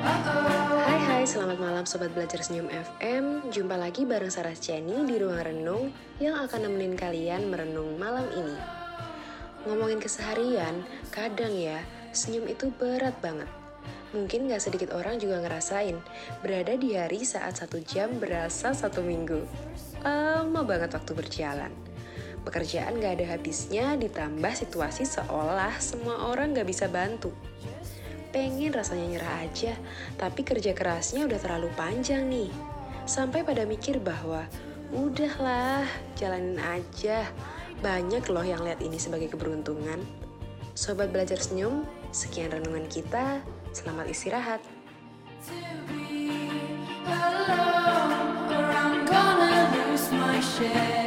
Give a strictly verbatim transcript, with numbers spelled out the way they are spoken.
Hai hai, selamat malam Sobat Belajar Senyum F M. Jumpa lagi bareng Sarah Jenny di Ruang Renung yang akan nemenin kalian merenung malam ini. Ngomongin keseharian, kadang ya, senyum itu berat banget. Mungkin gak sedikit orang juga ngerasain berada di hari saat satu jam berasa satu minggu. Lama banget waktu berjalan. Pekerjaan gak ada habisnya, ditambah situasi seolah semua orang gak bisa bantu. Pengen rasanya nyerah aja, tapi kerja kerasnya udah terlalu panjang nih. Sampai pada mikir bahwa, udahlah, jalanin aja. Banyak loh yang lihat ini sebagai keberuntungan. Sobat Belajar Senyum, sekian renungan kita. Selamat istirahat. Alone, or I'm gonna lose my share.